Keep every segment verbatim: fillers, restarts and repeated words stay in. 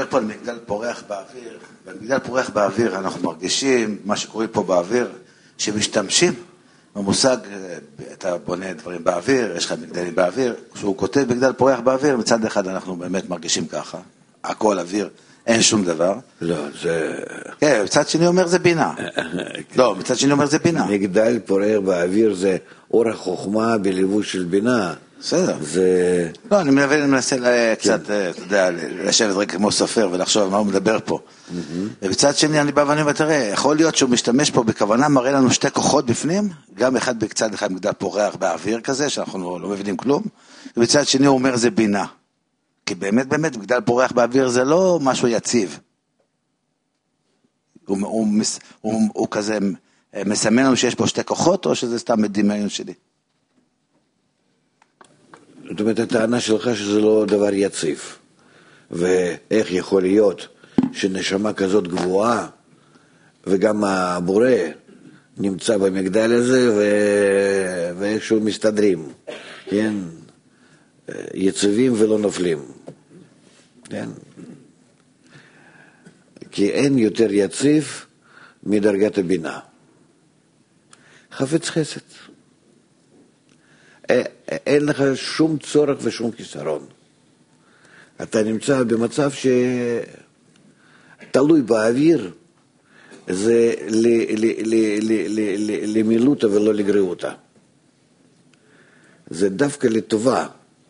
פה על מגדל פורח באוויר, במגדל פורח באוויר אנחנו מרגישים מה שקורה פה באוויר, שמשתמשים במושג, אתה בונה דברים באוויר, יש לך מגדלים באוויר, כשהוא כותב מגדל פורח באוויר, מצד אחד אנחנו באמת מרגישים ככה, הכל אוויר, אין שום דבר. לא, זה... כן, מצד שני אומר זה בינה. לא, מצד שני אומר זה בינה. מגדל פורח באוויר זה אור החוכמה בליווי של בינה. בסדר. זה... לא, אני מנסה, אני מנסה קצת, אתה יודע, לשבת רגע כמו סופר ולחשוב מה הוא מדבר פה. ובצד שני אני בא ואני אומר, תראה, יכול להיות שהוא משתמש פה בכוונה, מראה לנו שתי כוחות בפנים, גם אחד בקצת אחד מגדל פורח באוויר כזה, שאנחנו לא מבינים כלום, ובצד שני הוא אומר זה בינה. כי באמת, באמת, מגדל פורח באוויר זה לא משהו יציב. הוא, הוא, הוא, הוא כזה מסמן לנו שיש פה שתי כוחות, או שזה סתם דמיון שלי? זאת אומרת, הטענה שלך שזה לא דבר יציב. ואיך יכול להיות שנשמה כזאת גבוהה, וגם הבורא נמצא במגדל הזה, ו... ואיכשהו מסתדרים. כן? יציבים ולא נופלים. כן? כי אין יותר יציב מדרגת הבינה. חפץ חסד. אין לך שום צורך ושום חיסרון. אתה נמצא במצב שתלוי באוויר, זה למילותה ולא לגריעותה. זה דווקא לטובה.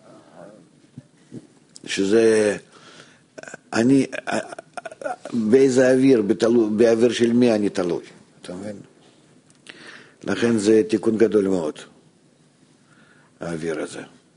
שזה, אני, באיזה אוויר, באוויר של מי אני תלוי. אתה מבין? לכן זה תיקון גדול מאוד. האוויר הזה.